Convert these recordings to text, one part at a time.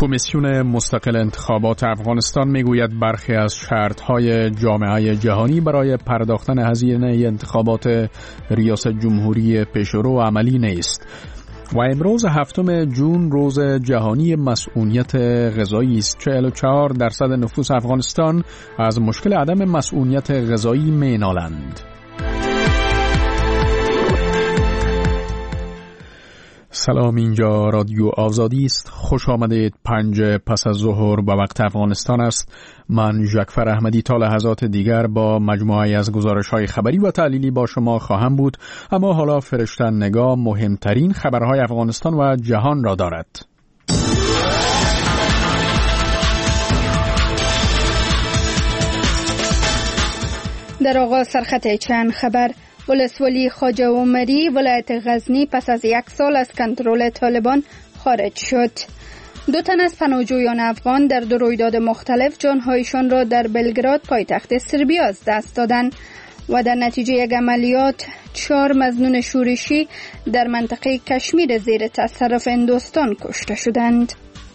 کمیسیون مستقل انتخابات افغانستان میگوید برخی از شرط‌های جامعه جهانی برای پرداختن هزینه انتخابات ریاست جمهوری پیشرو عملی نیست. و امروز 7 جون روز جهانی مسئولیت غذایی است. 44% نفوس افغانستان از مشکل عدم مسئولیت غذایی مینالند. سلام، اینجا رادیو آزادی است. خوش آمدید. 5 پس از ظهر به وقت افغانستان است. من جعفر احمدی تا لحظات دیگر با مجموعه از گزارش‌های خبری و تحلیلی با شما خواهم بود، اما حالا فرشتن نگاه مهمترین خبرهای افغانستان و جهان را دارد. در آغاز سرخط چند خبر: ولسوالی خواجه عمری ولایت غزنی پس از 1 سال از کنترل طالبان خارج شد. 2 تن از پناهجویان افغان در 2 رویداد مختلف جانهایشان را در بلگراد پایتخت سربیا از دست دادند و در نتیجه یک عملیات 4 مظنون شورشی در منطقه کشمیر زیر تصرف هندوستان کشته شدند.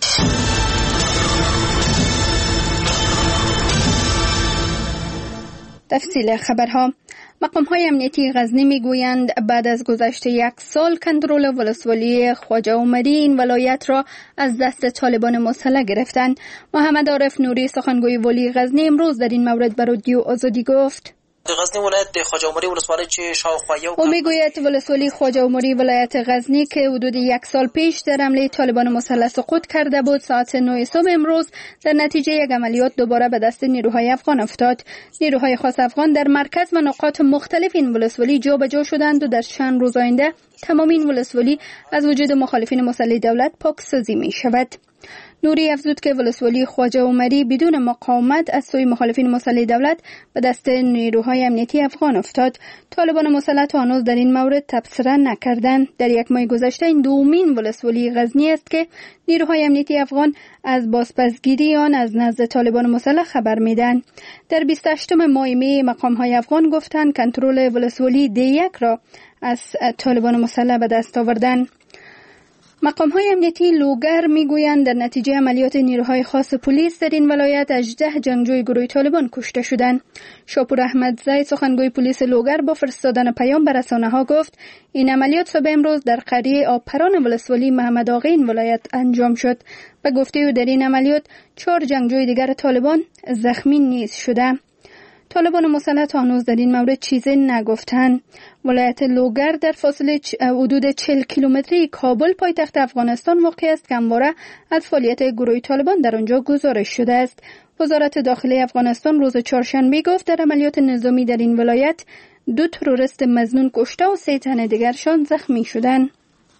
تفصیل خبرها: مقام‌های امنیتی غزنی می‌گویند بعد از گذشت 1 سال کنترل ولسوالی خواجه عمری این ولایت را از دست طالبان مسلح گرفتند. محمد عارف نوری سخنگوی ولی غزنی امروز در این مورد به رادیو آزادی گفت: غزنی ولایت خواجه عمری ولسوالی چه شاوخوایی او میگوید ولسوالی خواجه عمری ولایت غزنی که حدود 1 سال پیش در حمله طالبان مسلح سقوط کرده بود، ساعت 9 صبح امروز در نتیجه یک عملیات دوباره به دست نیروهای افغان افتاد. نیروهای خاص افغان در مرکز و نقاط مختلف این ولسوالی جابجا شدند و در چند روز آینده تمام این ولسوالی از وجود مخالفین مسلح دولت پاکسازی می شود. نوری افزود که ولسوالی خواجه عمری بدون مقاومت از سوی مخالفین مسلح دولت به دست نیروهای امنیتی افغان افتاد. طالبان مسلح تا هنوز در این مورد تبصره نکردند. در 1 ماه گذشته این دومین ولسوالی غزنی است که نیروهای امنیتی افغان از بازپسگیری آن از نزد طالبان مسلح خبر میدن. در 28 ماه می مقام‌های افغان گفتند کنترل ولسوالی D1 را از طالبان مسلح به دست آوردند. مقام‌های امنیتی لوگر میگویند در نتیجه عملیات نیروهای خاص پلیس در این ولایت 18 جنگجوی گروه طالبان کشته شدند. شاپور احمدزی سخنگوی پلیس لوگر با فرستادن پیام به رسانه‌ها گفت این عملیات صبح امروز در قریه آبپران ولسوالی محمد آقی این ولایت انجام شد. به گفته او در این عملیات 4 جنگجوی دیگر طالبان زخمی نیز شده. طالبان مسلح تا هنوز در این مورد چیزی نگفتند. ولایت لوگر در فاصله حدود 40 کیلومتری کابل پایتخت افغانستان واقع است که همواره از فعالیت گروه طالبان در آنجا گزارش شده است. وزارت داخلی افغانستان روز چهارشنبه گفت در عملیات نظامی در این ولایت 2 تروریست مظنون کشته و 3 تن دیگرشان زخمی شدند.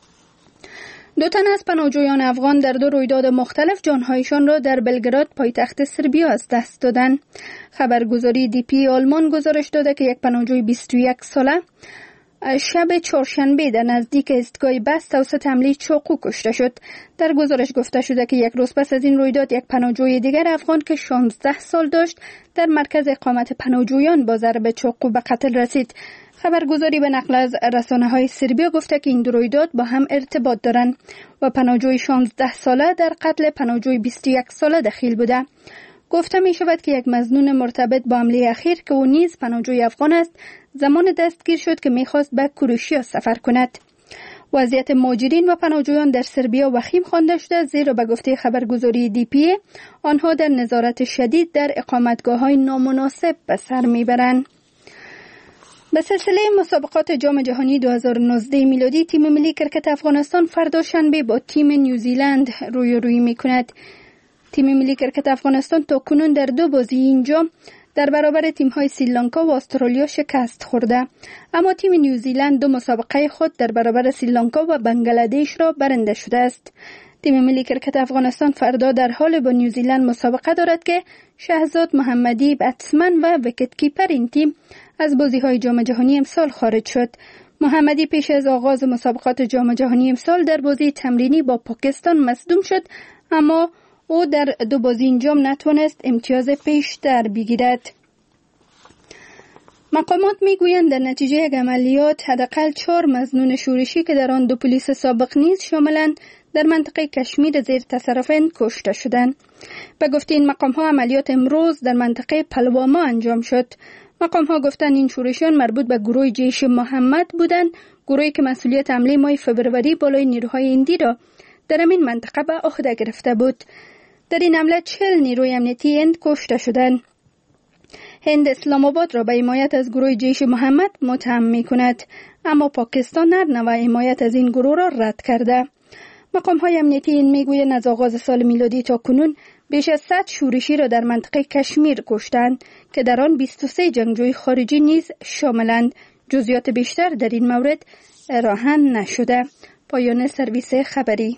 2 تن از پناهجویان افغان در 2 رویداد مختلف جانهایشان را در بلگراد پایتخت سربیا از دست دادند. خبرگزاری دی.پی آلمان گزارش داده که یک پناهجوی 21 ساله شب چهارشنبه در نزدیک ایستگاه بس توسط حمله چاقو کشته شد. در گزارش گفته شده که 1 روز پس از این رویداد یک پناهجوی دیگر افغان که 16 سال داشت در مرکز اقامت پناهجویان با ضرب چاقو به قتل رسید. خبرگزاری به نقل از رسانه‌های سربیا گفته که این 2 رویداد با هم ارتباط دارند و پناهجوی 16 ساله در قتل پناهجوی 21 ساله دخیل بوده. گفته می شود که یک مظنون مرتبط با حمله اخیر که او نیز پناهجوی افغان است زمان دستگیر شد که می‌خواست به کروشیا سفر کند. وضعیت مهاجرین و پناهجویان در سربیا وخیم خوانده شده، زیرا به گفته خبرگزاری دی.پی آنها در نظارت شدید در اقامتگاه‌های نامناسب به سر می‌برند. به سلسله مسابقات جام جهانی 2019 میلادی تیم ملی کرکت افغانستان فردا شنبه با تیم نیوزیلند رویارویی می‌کند. تیم ملی کرکت افغانستان تاکنون در 2 بازی این جام در برابر تیم‌های سریلانکا و استرالیا شکست خورده، اما تیم نیوزیلند 2 مسابقه خود در برابر سریلانکا و بنگلادش را برنده شده است. تیم ملی کرکت افغانستان فردا در حال با نیوزیلند مسابقه دارد که شهزاد محمدی بتسمن و ویکت کیپر این تیم از بازی‌های جام جهانی امسال خارج شد. محمدی پیش از آغاز مسابقات جام جهانی امسال در بازی تمرینی با پاکستان مصدوم شد، اما او در 2 بازی این جام نتوانست امتیاز پیشتر بگیرد. مقامات میگویند در نتیجه یک عملیات حداقل 4 مظنون شورشی که در آن 2 پلیس سابق نیز شاملند در منطقه کشمیر زیر تصرف هند کشته شدند. به گفته این مقام ها عملیات امروز در منطقه پلواما انجام شد. مقام ها گفتند این شورشیان مربوط به گروه جیش محمد بودند، گروهی که مسئولیت حمله ماه فوریه بالای نیروهای هندی را در این منطقه به عهده گرفته بود. در این حمله 40 نیروی امنیتی هند کشته شدند. هند اسلام آباد را به حمایت از گروه جیش محمد متهم می کند، اما پاکستان هر نوع حمایت از این گروه را رد کرده. مقام های امنیتی هند می گویند از آغاز سال میلادی تا کنون بیش از 100 شورشی را در منطقه کشمیر کشتند که در آن 23 جنگجوی خارجی نیز شاملند. جزئیات بیشتر در این مورد ارائه نشده. پایان سرویس خبری.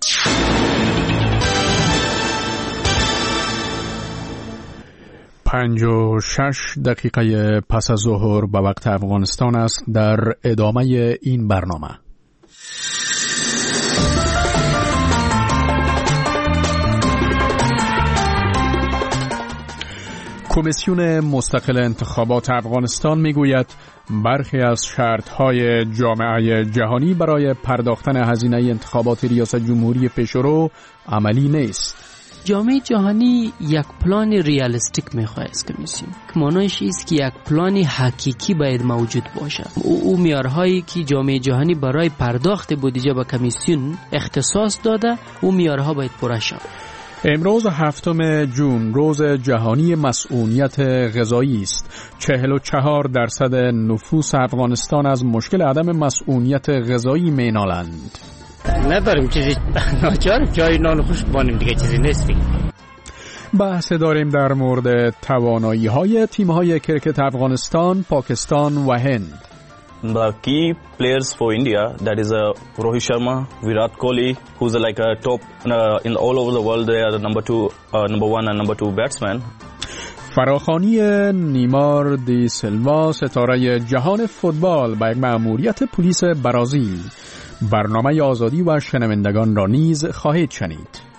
5:06 پس از ظهر به وقت افغانستان است. در ادامه این برنامه کمیسیون مستقل انتخابات افغانستان میگوید برخی از شرط‌های جامعه جهانی برای پرداختن هزینه انتخابات ریاست جمهوری پیشرو عملی نیست. جامعه جهانی یک پلان ریالستیک میخواه از کمیسیون که معنیش است که یک پلان حقیقی باید موجود باشه. او معیارهایی که جامعه جهانی برای پرداخت بودجه به کمیسیون اختصاص داده او معیارها باید پوره شود. امروز 7 جون روز جهانی مسئولیت غذایی است. 44% نفوس افغانستان از مشکل عدم مسئولیت غذایی مینالند. نداریم چیزی ناچار جای نان خوش بانیم دیگه چیزی نیست دیگه. بحث داریم در مورد توانایی‌های تیم‌های کرکت افغانستان، پاکستان و هند. The key players for India, that is Rohit Sharma, Virat Kohli, who's like a top in all over the world. They are the number one and number 2 batsmen. فراخوانی نیمار دی سیلوا ستاره جهان فوتبال با یک مأموریت پلیس برازیل. برنامه آزادی و شنوندگان را نیز خواهید شنید.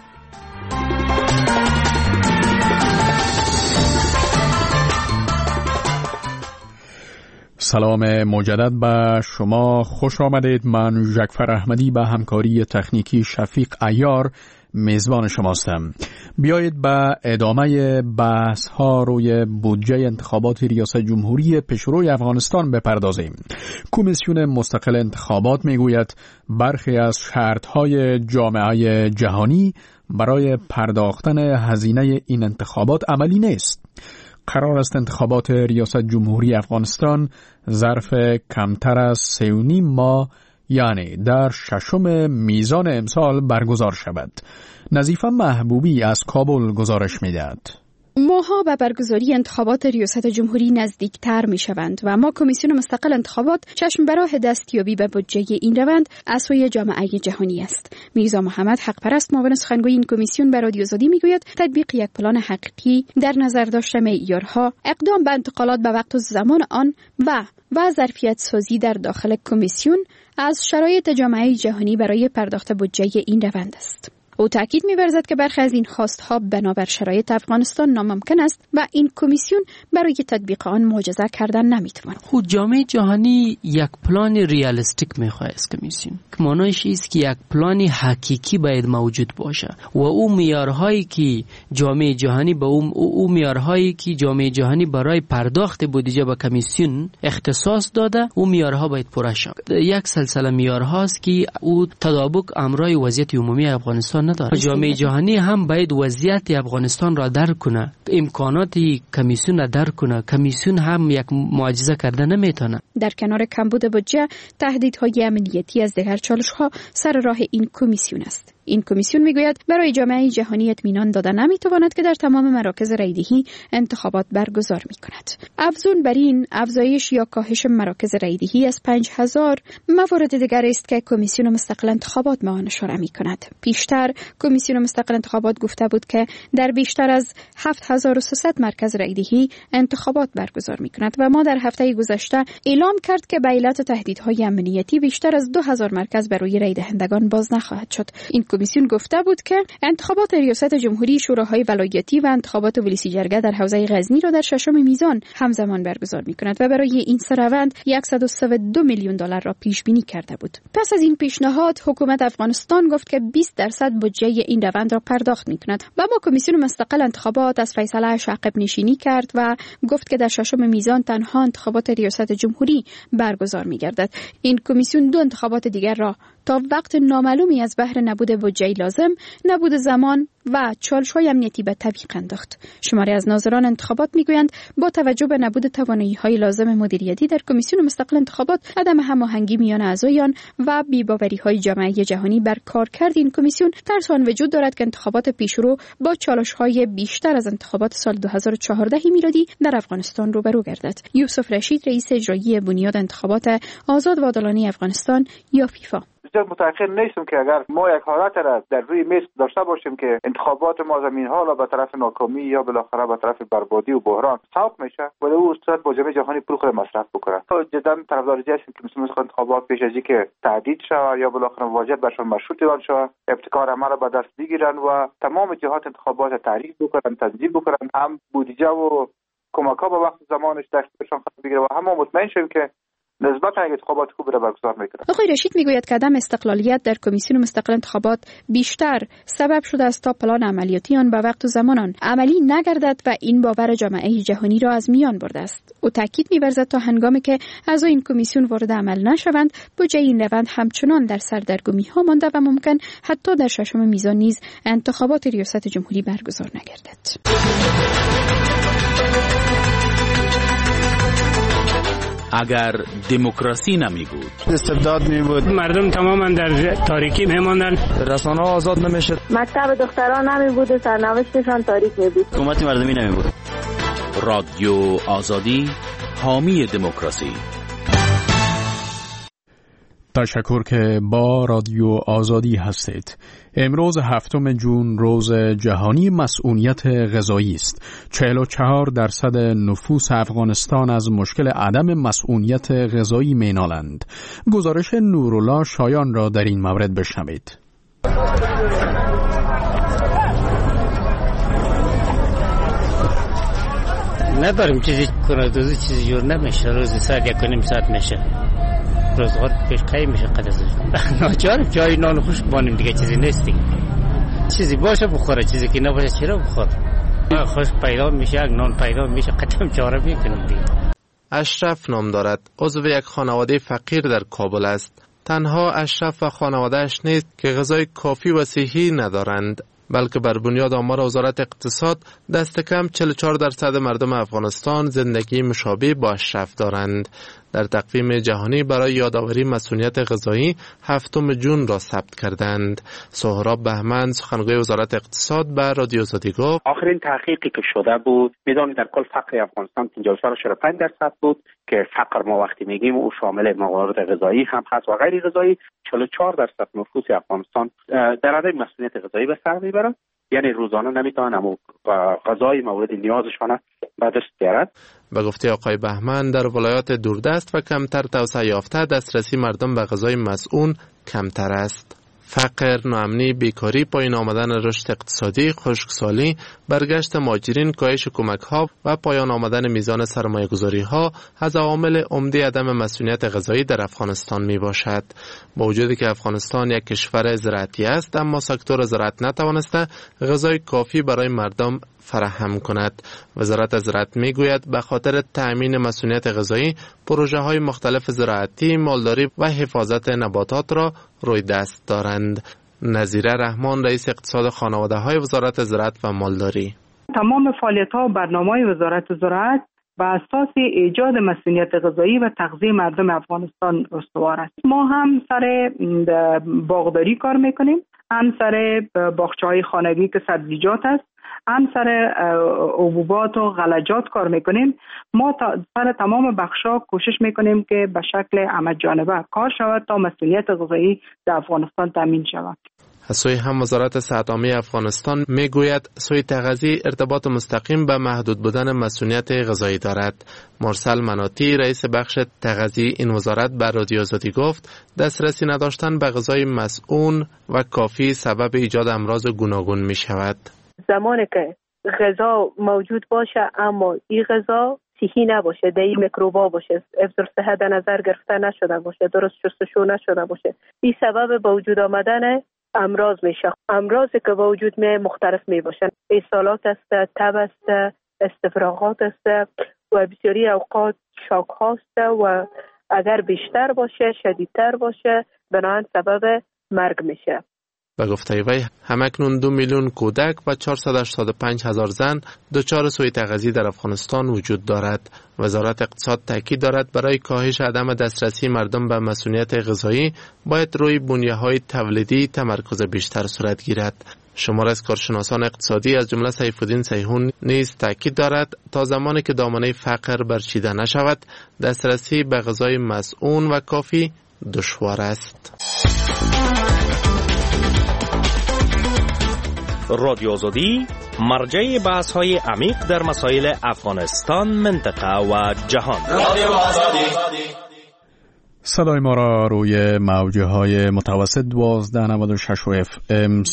سلام مجدد به شما، خوش آمدید. من جعفر احمدی به همکاری تکنیکی شفیق عیار میزبان شماستم. بیایید به ادامه بحث ها روی بودجه انتخابات ریاست جمهوری پیشروی افغانستان بپردازیم. کمیسیون مستقل انتخابات میگوید برخی از شرط‌های جامعه جهانی برای پرداختن هزینه این انتخابات عملی نیست. قرار است انتخابات ریاست جمهوری افغانستان ظرف کمتر از 3.5 ماه یعنی در 6 میزان امسال برگزار شود. نظیفه محبوبی از کابل گزارش می‌دهد. ماها به برگزاری انتخابات ریاست جمهوری نزدیکتر می شوند و اما کمیسیون مستقل انتخابات چشم به راه دستیابی به بودجه این روند از سوی جامعه جهانی است. میرزا محمد حقپرست معاون سخنگوی این کمیسیون به رادیو آزادی میگوید تطبیق یک پلان حقیقی در نظر داشته معیارها، اقدام به انتقالات به وقت و زمان آن و ظرفیت سازی در داخل کمیسیون از شرایط جامعه جهانی برای پرداخت بودجه این روند است. او تاکید می‌ورزد که برخی از این خواست‌ها بنابر شرایط افغانستان ناممکن است و این کمیسیون برای تطبیق آن معجزه کردن نمی‌تواند. خود جامعه جهانی یک پلان ریالستیک می‌خواد از کمیسیون که معنیش است که یک پلان حقیقی باید موجود باشه و او معیارهایی که جامعه جهانی معیارهایی که جامعه جهانی برای پرداخت بودجه به کمیسیون اختصاص داده او معیارها باید پوره شود. یک سلسله معیارهاست که او تطابق امرای وضعیت عمومی افغانستان نداره. جامعه جهانی هم باید وضعیت افغانستان را درک کنه، امکانات کمیسیون را درک کنه. کمیسیون هم یک معجزه کرده نمیتونه. در کنار کمبود بودجه، تهدیدهای امنیتی از دیگر چالش‌ها سر راه این کمیسیون است. این کمیسیون میگوید برای جامعه جهانی اطمینان داده نمیتواند که در تمام مراکز رایدهی انتخابات برگزار میکند. افزون بر این، افزایش یا کاهش مراکز رایدهی از 5000 موارد دیگر است که کمیسیون مستقل انتخابات آن اشاره میکند. پیشتر کمیسیون مستقل انتخابات گفته بود که در بیشتر از 7300 مرکز رایدهی انتخابات برگزار میکند و ما در هفته گذشته اعلام کرد که به علت تهدیدهای امنیتی بیشتر از 2000 مرکز برای رای دهندگان باز نخواهد شد. این کمیسیون گفته بود که انتخابات ریاست جمهوری، شوراهای ولایتی و انتخابات ولسی جرگه در حوزه غزنی را در ششم میزان همزمان برگزار می‌کند و برای این سروند 132 میلیون دلار را پیش بینی کرده بود. پس از این پیشنهاد حکومت افغانستان گفت که 20% بودجه این روند را پرداخت می‌کند و با کمیسیون مستقل انتخابات از فیصله‌اش عقب نشینی کرد و گفت که در ششم میزان تنها انتخابات ریاست جمهوری برگزار می‌گردد. این کمیسیون دو انتخابات دیگر را تا وقت نامعلومی از بهر نبود بودجه لازم، نبود زمان و چالش‌های امنیتی به تعویق انداخت. شماری از ناظران انتخابات میگویند با توجه به نبود توانایی‌های لازم مدیریتی در کمیسیون مستقل انتخابات، عدم هماهنگی میان اعضایان و بی‌باوری‌های جامعه جهانی بر کارکرد این کمیسیون، ترس آن وجود دارد که انتخابات پیشرو با چالش‌های بیشتر از انتخابات سال 2014 میلادی در افغانستان روبرو گردد. یوسف رشید، رئیس اجرایی بنیاد انتخابات آزاد و عادلانه افغانستان یا فیفا: بسیار متأخر نیستم که اگر ما یک حالت را در روی میز داشته باشیم که انتخابات ما زمین حالا به طرف ناکامی یا بالاخره به طرف بربادی و بحران سوق میشه، ولی او استاد با جامعه جهانی پول خود مصرف بکنه. جدا طرفدار هستیم که مثل انتخابات پیش از اینکه تعدیل شود یا بالاخره واجد برشان مشروط اعلان شود، ابتکار عمل را به دست بگیرن و تمام جهات انتخابات تعریف بکنن، تنظیم بکنن، هم بودجه و کمک‌ها به وقت زمانش دستشان قرار بگیره و هم مطمئن شیم که نسبتا انتخابات خوب را برگزار میکنه. آقای رشید میگوید که عدم استقلالیت در کمیسیون مستقل انتخابات بیشتر سبب شده است تا پلان عملیاتی آن به وقت و زمان آن عملی نگردد و این باور جامعه جهانی را از میان برده است. او تاکید می‌ورزد تا هنگامی که اعضای این کمیسیون وارد عمل نشوند، بودجه این روند همچنان در سردرگمی‌ها مانده و ممکن حتی در ششم میزان نیز انتخابات ریاست جمهوری برگزار نگردد. اگر دموکراسی نمی بود، استبداد می بود، مردم تماما در تاریکی می ماندن، رسانه‌ها آزاد نمیشد، مکتب دختران نمی بود و سرنوشتشان تاریک می بود، حکومت مردمی نمی بود. رادیو آزادی، حامی دموکراسی. تشکر که با رادیو آزادی هستید. امروز 7 جون روز جهانی مسئولیت غذایی است. 44% نفوس افغانستان از مشکل عدم مسئولیت غذایی مینالند. گزارش نورالله شایان را در این مورد بشنوید. نداریم چیزی کنادوزی چیزی جور نمیشه. روزی ساعت 1.5 ساعت میشه. روزگار پیش قیم میشه قدر ناچار چای نان خشک بانیم دیگه، چیزی نیست دیگه. چیزی باشه بخوره، چیزی که نباشه چرا بخور؟ خشک پیدا میشه، نان پیدا میشه، قدم چاره میکنم دیگه. اشرف نام دارد، عضو یک خانواده فقیر در کابل است. تنها اشرف و خانواده‌اش نیست که غذای کافی و صحی ندارند، بلکه بر بنیاد آمار وزارت اقتصاد دست کم 44% مردم افغانستان زندگی مشابه با اشرف دارند. در تقویم جهانی برای یادآوری مسئولیت غذایی 7 جون را ثبت کردند. سهراب بهمن، سخنگوی وزارت اقتصاد، به رادیو آزادی گفت: آخرین تحقیقی که شده بود میدانید در کل فقر افغانستان 54.5% بود که فقر ما وقتی میگیم او شامل موارد غذایی هم هست و غیر غذایی. 44% نفوس افغانستان در عدم مسئولیت غذایی به سر میبرند، یعنی روزانه نمیتونن اما غذای مورد نیازشان به دست بیارند. به گفته آقای بهمن، در ولایات دوردست و کمتر توسعه یافته دسترسی مردم به غذای مسئول کمتر است. فقر، ناامنی، بیکاری، پایین آمدن رشد اقتصادی، خشکسالی، برگشت مهاجرین، کاهش کمک‌ها و پایان آمدن میزان سرمایه‌گذاری‌ها از عوامل عمده عدم مسئولیت غذایی در افغانستان میباشد. با وجودی که افغانستان یک کشور زراعتی است، اما سکتور زراعت نتوانسته غذای کافی برای مردم فراهم کند. وزارت زراعت میگوید به خاطر تأمین مسئولیت غذایی، پروژه‌های مختلف زراعتی، مالداری و حفاظت نباتات را روی دست دارند. نظیره رحمان، رئیس اقتصاد خانواده‌های وزارت زراعت و مالداری: تمام فعالیت‌ها و برنامه‌های وزارت زراعت بر اساس ایجاد مسئولیت غذایی و تغذیه مردم افغانستان استوار است. ما هم سر باغداری کار میکنیم، هم سر باغچه‌های خانگی که سبزیجات است، هم سر حبوبات و غلجات کار میکنیم. ما سر تمام بخشا کوشش میکنیم که به شکل همه‌جانبه کار شود تا مسئولیت غذایی در افغانستان تامین شود. از سوی هم وزارت صحت عامه افغانستان میگوید سوی تغذیه ارتباط مستقیم به محدود بودن مسئولیت غذایی دارد. مرسل مناطی رئیس بخش تغذیه این وزارت بر رادیو آزادی گفت دسترسی نداشتن به غذای مسئون و کافی سبب ایجاد امراض گوناگون می شود. زمانی که غذا موجود باشه اما این غذا صحی نباشه، در این میکروبا باشه، افزار صحت در نظر گرفته نشده باشه، درست شستشو نشده باشه، این سبب به وجود آمدن امراض میشه. امراضی که به وجود می مختلف می باشن، اسهالات است، تب است، استفراغات است و بسیاری اوقات شاک هاست و اگر بیشتر باشه شدیدتر باشه بنابراین سبب مرگ میشه. به گفته وی همکنون 2 میلیون کودک و 485,000 زن دچار سوء تغذیه در افغانستان وجود دارد. وزارت اقتصاد تاکید دارد برای کاهش عدم دسترسی مردم به مسئولیت غذایی باید روی بنیه‌های تولیدی تمرکز بیشتر صورت گیرد. شمار از کارشناسان اقتصادی از جمله سیفالدین سیحون نیز تاکید دارد تا زمانی که دامنه فقر برچیده نشود دسترسی به غذای مسئون و کافی دشوار است. رادیو آزادی مرجع بحث‌های عمیق در مسائل افغانستان، منطقه و جهان. رادیو آزادی. صدای ما را روی موجه های متوسط 1296 و FM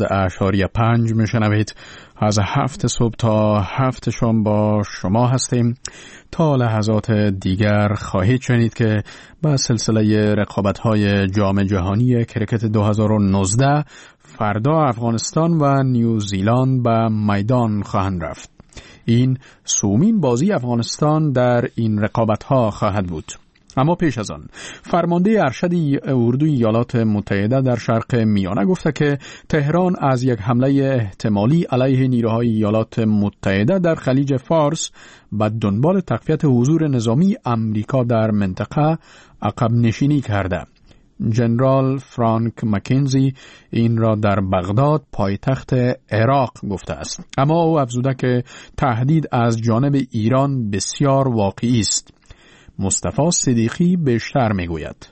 100.5 میشنوید. از 7 صبح تا 7 شام با شما هستیم. تا لحظات دیگر خواهید شنید که با سلسله رقابت‌های جام جهانی کرکت 2019 فردا افغانستان و نیوزیلند به میدان خواهند رفت. این سومین بازی افغانستان در این رقابت‌ها خواهد بود. اما پیش از آن فرمانده ارشد اردوی ایالات متحده در شرق میانه گفته که تهران از یک حمله احتمالی علیه نیروهای ایالات متحده در خلیج فارس به دنبال تقویت حضور نظامی امریکا در منطقه عقب نشینی کرده. جنرال فرانک مکنزی این را در بغداد پایتخت عراق گفته است. اما او افزوده که تهدید از جانب ایران بسیار واقعی است. مصطفی صدیقی بیشتر میگوید.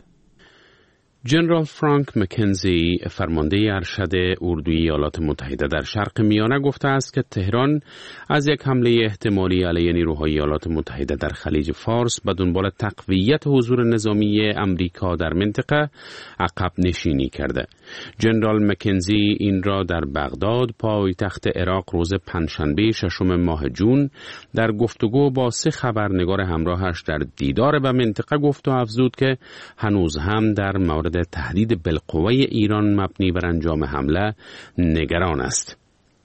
جنرال فرانک مکنزی فرمانده ارشد اردوی ایالات متحده در شرق میانه گفته است که تهران از یک حمله احتمالی علیه نیروهای ایالات متحده در خلیج فارس به دنبال تقویت حضور نظامی امریکا در منطقه عقب نشینی کرده. جنرال مکنزی این را در بغداد پایتخت عراق روز پنجشنبه 6 ماه جون در گفتگو با 3 خبرنگار همراهش در دیدار به منطقه گفت و افزود که هنوز هم در مورد تهدید بالقوه ایران مبنی بر انجام حمله نگران است.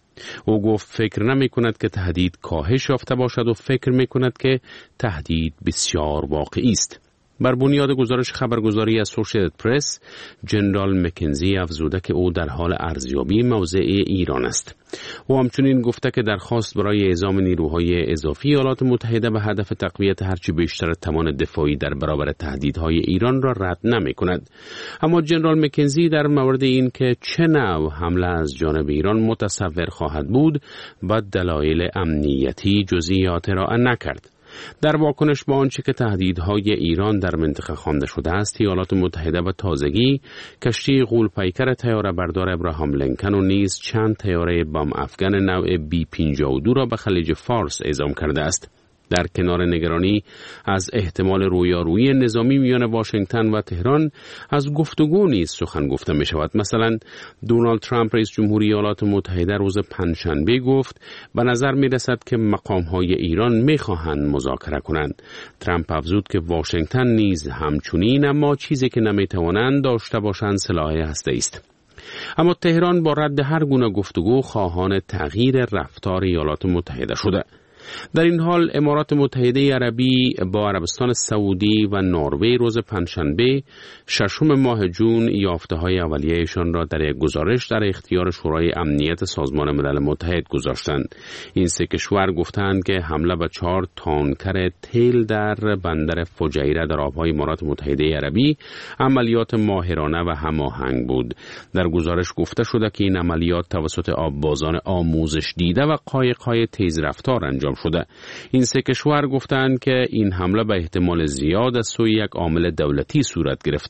او گفت فکر نمی کند که تهدید کاهش یافته باشد و فکر می کند که تهدید بسیار واقعی است. بر بنیاد گزارش خبرگزاری اسوسییتد پرس، جنرال مکنزی افزوده که او در حال ارزیابی موضع ایران است. او همچنین گفته که درخواست برای اعزام نیروهای اضافی ایالات متحده به هدف تقویت هرچی بیشتر توان دفاعی در برابر تهدیدهای ایران را رد نمی کند. اما جنرال مکنزی در مورد این که چه نوع حمله از جانب ایران متصور خواهد بود، با دلایل امنیتی جزئیات ارائه نکرد. در واکنش به آنچه که تهدیدهای ایران در منطقه خوانده شده است، ایالات متحده به تازگی کشتی غول‌پیکر طیاره بردار ابراهام لینکن و نیز چند طیاره بمب افغان نوع B-52 را به خلیج فارس اعزام کرده است. در کنار نگرانی از احتمال رویارویی نظامی میان واشنگتن و تهران، از گفتگو نیز سخن گفته می شود. مثلا دونالد ترامپ رئیس جمهوری ایالات متحده روز پنجشنبه گفت به نظر می رسد که مقام‌های ایران می خواهند مذاکره کنند. ترامپ افزود که واشنگتن نیز همچنین، اما چیزی که نمی توانند داشته باشند سلاح هسته‌ای است. اما تهران با رد هر گونه گفتگو خواهان تغییر رفتار ایالات متحده شده. در این حال امارات متحده عربی با عربستان سعودی و نروژ روز پنجشنبه 6 ماه جون یافته‌های اولیه‌شان را در یک گزارش در اختیار شورای امنیت سازمان ملل متحد گذاشتند. این 3 کشور گفتند که حمله به 4 تانکر تیل در بندر فجیره در آب‌های امارات متحده عربی عملیات ماهرانه و هماهنگ بود. در گزارش گفته شده که این عملیات توسط آببازان آموزش دیده و قایق‌های تیز رفتار انجام شده. این 3 کشور گفتند که این حمله به احتمال زیاد از سوی یک عامل دولتی صورت گرفته.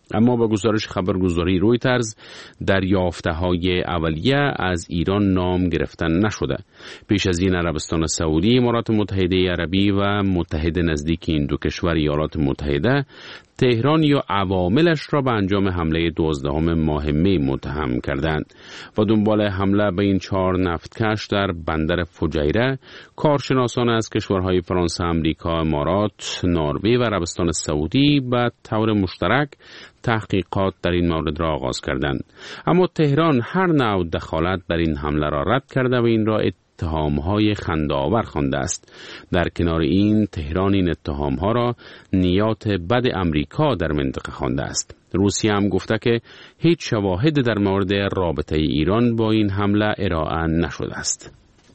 اما با گزارش خبرگزاری رویترز دریافته‌های اولیه از ایران نام گرفتن نشده. پیش از این عربستان سعودی، امارات متحده عربی و متحد نزدیک این دو کشور ایالات متحده تهران یا عواملش را به انجام حمله 12 ماه می متهم کردند و دنبال حمله به این 4 نفتکش در بندر فجیره، کارشناسان از کشورهای فرانسه، امریکا، امارات، نروژ و عربستان سعودی به طور مشترک تحقیقات در این مورد را آغاز کردند. اما تهران هر نوع دخالت در این حمله را رد کرده و این را اتهام‌های خنده‌آور خوانده است. در کنار این، تهران این اتهام‌ها را نیات بد امریکا در منطقه خوانده است. روسیه هم گفته که هیچ شواهد در مورد رابطه ایران با این حمله ارائه نشده است.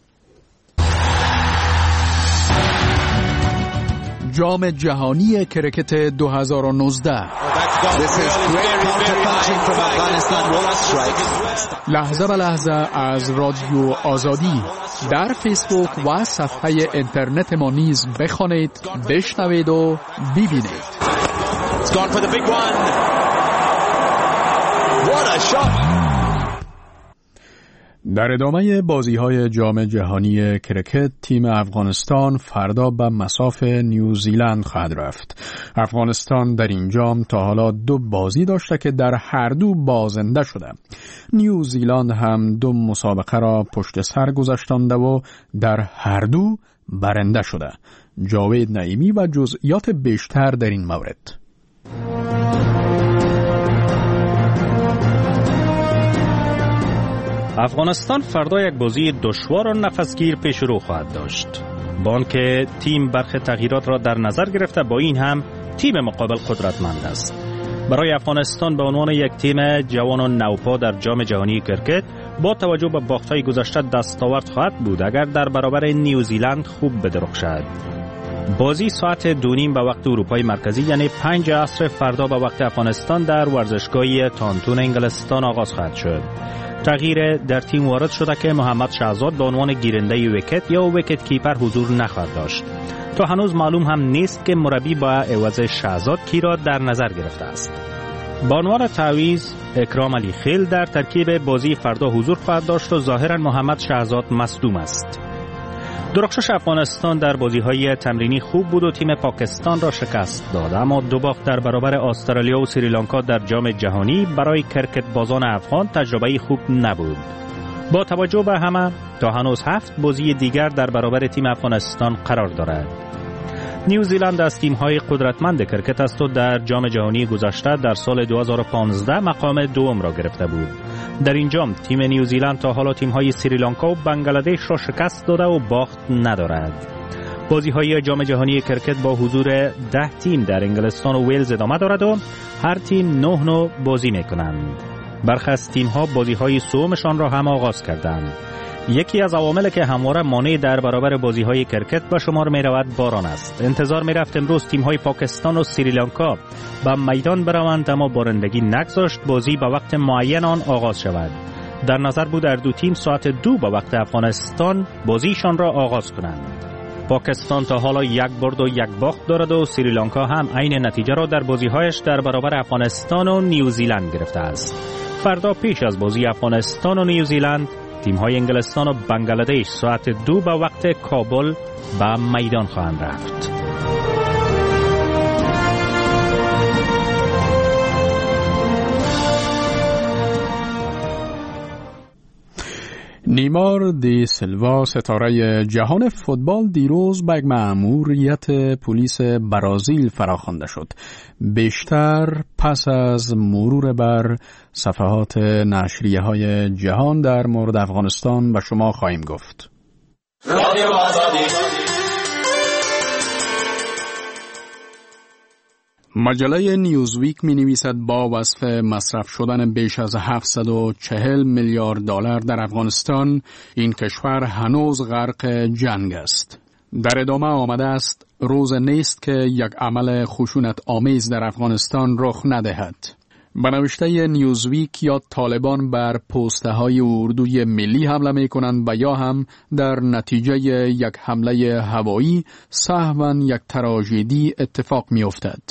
جام جهانی کرکت 2019 لحظه به لحظه از رادیو آزادی در فیسبوک و صفحه اینترنت ما نیز بخوانید، بشنوید و ببینید. در ادامه بازی‌های جام جهانی کرکت، تیم افغانستان فردا به مصاف نیوزیلند خواهد رفت. افغانستان در این جام تا حالا 2 بازی داشته که در هر دو بازنده شده. نیوزیلند هم 2 مسابقه را پشت سر گذاشتانده و در هر دو برنده شده. جاوید نعیمی و جزئیات بیشتر در این مورد. افغانستان فردا یک بازی دشوار و نفسگیر پیش رو خواهد داشت. با آنکه تیم برخی تغییرات را در نظر گرفته، با این هم تیم مقابل قدرتمند است. برای افغانستان به عنوان یک تیم جوان و نوپا در جام جهانی کرکت با توجه به باخت‌های گذشته دستاورد خواهد بود اگر در برابر نیوزیلند خوب بدرخشد. بازی ساعت 2:30 به وقت اروپای مرکزی یعنی 5 عصر فردا به وقت افغانستان در ورزشگاه تانتون انگلستان آغاز خواهد شد. تغییر در تیم وارد شده که محمد شهزاد به عنوان گیرنده ویکت یا ویکت کیپر حضور نخواهد داشت. تا هنوز معلوم هم نیست که مربی با عوض شهزاد کی را در نظر گرفته است. با عنوان تعویض اکرام علی خیل در ترکیب بازی فردا حضور خواهد داشت و ظاهرا محمد شهزاد مصدوم است. درخشش افغانستان در بازی‌های تمرینی خوب بود و تیم پاکستان را شکست داد، اما 2 باخت در برابر استرالیا و سریلانکا در جام جهانی برای کرکت بازان افغان تجربه خوب نبود. با توجه به همه تا هنوز 7 بازی دیگر در برابر تیم افغانستان قرار دارد. نیوزیلند از تیم‌های قدرتمند کرکت است و در جام جهانی گذشته در سال 2015 مقام دوم را گرفته بود. در این جام تیم نیوزیلند تا حالا تیم‌های سریلانکا و بنگلادش را شکست داده و باخت ندارد. بازی‌های جام جهانی کرکت با حضور 10 تیم در انگلستان و ویلز ادامه دارد و هر تیم 9 بازی می‌کنند. برخی از تیم‌ها بازی‌های سومشان را هم آغاز کردند. یکی از عوامل که همواره مانع در برابر بازی‌های کرکت به شمار می‌رود باران است. انتظار می‌رفت امروز تیم‌های پاکستان و سریلانکا به میدان بروند، اما بارندگی نگذاشت بازی به وقت معین آن آغاز شود. در نظر بود در 2 تیم ساعت 2 به وقت افغانستان بازیشان را آغاز کنند. پاکستان تا حالا 1 برد و 1 باخت دارد و سریلانکا هم عین نتیجه را در بازی‌هایش در برابر افغانستان و نیوزیلند گرفته است. فردا پیش از بازی افغانستان و نیوزیلند تیم‌های انگلستان و بنگلادش ساعت 2 به وقت کابل به میدان خواهند رفت. نیمار دی سیلوا ستاره جهان فوتبال دیروز به مأموریت پلیس برازیل فراخوانده شد. بیشتر پس از مرور بر صفحات نشریه‌های جهان در مورد افغانستان به شما خواهیم گفت. رادیو آزادی. مجله نیوزویک می نویسد با وصف مصرف شدن بیش از 740 میلیارد دلار در افغانستان، این کشور هنوز غرق جنگ است. در ادامه آمده است روز نیست که یک عمل خشونت آمیز در افغانستان رخ ندهد. به نوشته نیوزویک یا طالبان بر پوسته های اردوی ملی حمله می کنند و یا هم در نتیجه یک حمله هوایی سهواً یک تراژدی اتفاق می افتد.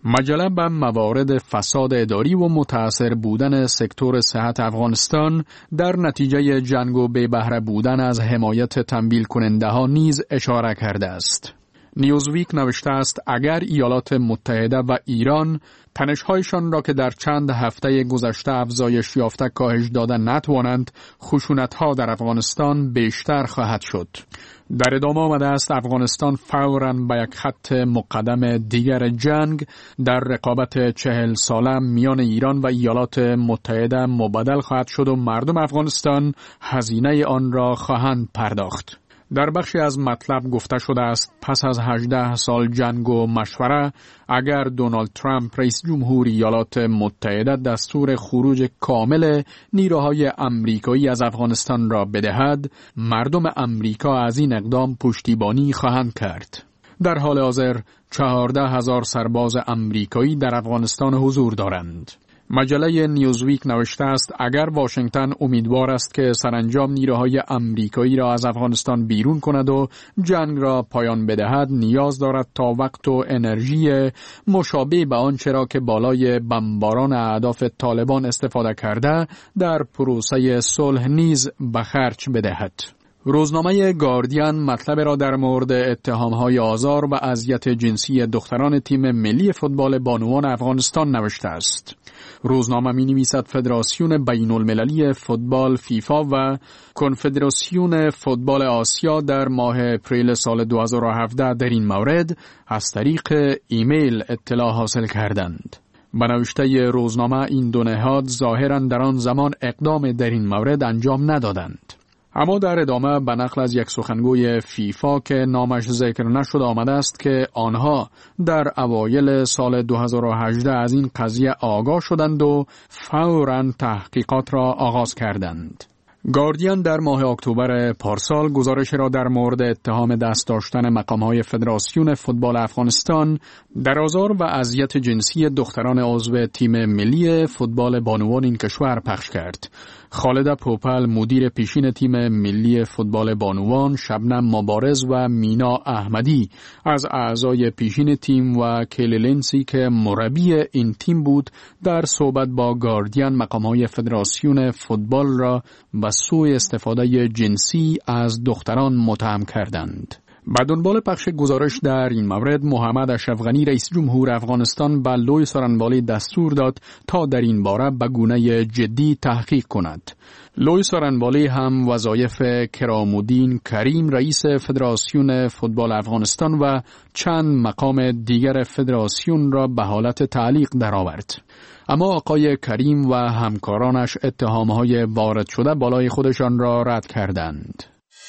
مجله به موارد فساد اداری و متاثر بودن سکتور صحت افغانستان در نتیجه جنگ و بی بهره بودن از حمایت تمویل کننده ها نیز اشاره کرده است. نیوزویک نوشته است اگر ایالات متحده و ایران تنش‌هایشان را که در چند هفته گذشته افزایش یافته کاهش دادن نتوانند، خشونت‌ها در افغانستان بیشتر خواهد شد. در ادامه آمده است افغانستان فوراً به یک خط مقدم دیگر جنگ در رقابت 40 ساله میان ایران و ایالات متحده مبادل خواهد شد و مردم افغانستان هزینه آن را خواهند پرداخت. در بخشی از مطلب گفته شده است پس از 18 سال جنگ و مشوره اگر دونالد ترامپ رئیس جمهور ایالات متحده دستور خروج کامل نیروهای امریکایی از افغانستان را بدهد، مردم امریکا از این اقدام پشتیبانی خواهند کرد. در حال حاضر 14,000 سرباز امریکایی در افغانستان حضور دارند. مجله نیوزویک نوشته است اگر واشنگتن امیدوار است که سرانجام نیروهای امریکایی را از افغانستان بیرون کند و جنگ را پایان بدهد، نیاز دارد تا وقت و انرژی مشابه به آنچه را که بالای بمباران اهداف طالبان استفاده کرده در پروسه صلح نیز به خرج بدهد. روزنامه گاردین مطلب را در مورد اتهام‌های آزار و اذیت جنسی دختران تیم ملی فوتبال بانوان افغانستان نوشته است. روزنامه می‌نویسد فدراسیون بین‌المللی فوتبال فیفا و کنفدراسیون فوتبال آسیا در ماه اپریل سال 2017 در این مورد از طریق ایمیل اطلاع حاصل کردند. به نوشته روزنامه این دو نهاد ظاهراً در آن زمان اقدام در این مورد انجام ندادند. اما در ادامه به نقل از یک سخنگوی فیفا که نامش ذکر نشد آمده است که آنها در اوایل سال 2018 از این قضیه آگاه شدند و فوراً تحقیقات را آغاز کردند. گاردین در ماه اکتبر پارسال گزارش را در مورد اتهام دست داشتن مقام‌های فدراسیون فوتبال افغانستان در آزار و اذیت جنسی دختران عضو تیم ملی فوتبال بانوان این کشور پخش کرد. خالده پوپل مدیر پیشین تیم ملی فوتبال بانوان، شبنم مبارز و مینا احمدی از اعضای پیشین تیم و کیلی لینسی که مربی این تیم بود در صحبت با گاردین مقام‌های فدراسیون فوتبال را به سوء استفاده جنسی از دختران متهم کردند. به دنبال پخش گزارش در این مورد محمد اشرف غنی رئیس جمهور افغانستان به لوی سارنوالی دستور داد تا در این باره به گونه جدی تحقیق کند. لوی سارنوالی هم وظایف کرامالدین کریم رئیس فدراسیون فوتبال افغانستان و چند مقام دیگر فدراسیون را به حالت تعلیق درآورد. اما آقای کریم و همکارانش اتهامهای وارد شده بالای خودشان را رد کردند.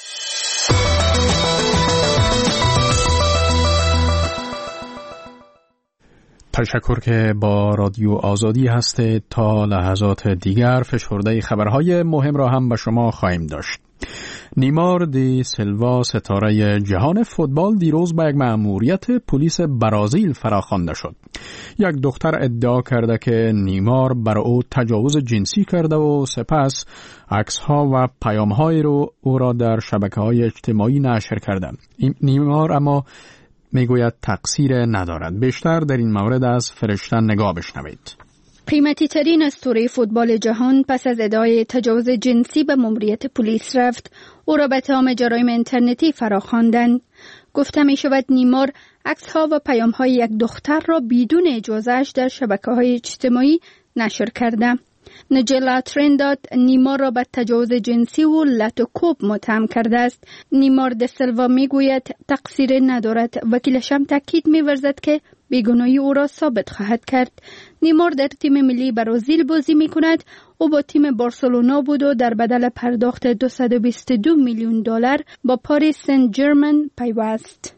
تشکر که با رادیو آزادی هستید. تا لحظات دیگر فشرده خبرهای مهم را هم به شما خواهیم داشت. نیمار دی سیلوا ستاره جهان فوتبال دیروز به یک مأموریت پلیس برازیل فراخوانده شد. یک دختر ادعا کرده که نیمار بر او تجاوز جنسی کرده و سپس عکس‌ها و پیام‌های او را در شبکه‌های اجتماعی نشر کرده. نیمار اما میگوید تقصیر ندارد. بیشتر در این مورد از فرشته نگاه بشنوید. قیمتی ترین اسطوره فوتبال جهان پس از ادعای تجاوز جنسی به مأموریت پلیس رفت. او را به اتهام جرایم اینترنتی فراخواندند. گفته می شود نیمار عکس‌ها و پیام‌های یک دختر را بدون اجازه‌اش در شبکه‌های اجتماعی نشر کرده. نجلا ترندات نیمار را به تجاوز جنسی و لط و کوب متهم کرده است. نیمار د سیلوا میگوید تقصیر ندارد. وکیلش هم تاکید می‌ورزد که بیگناهی او را ثابت خواهد کرد. نیمار در تیم ملی برازیل بازی می‌کند. او با تیم بارسلونا بود و در بدل پرداخت 222 میلیون دلار با پاریس سن ژرمن پیوست.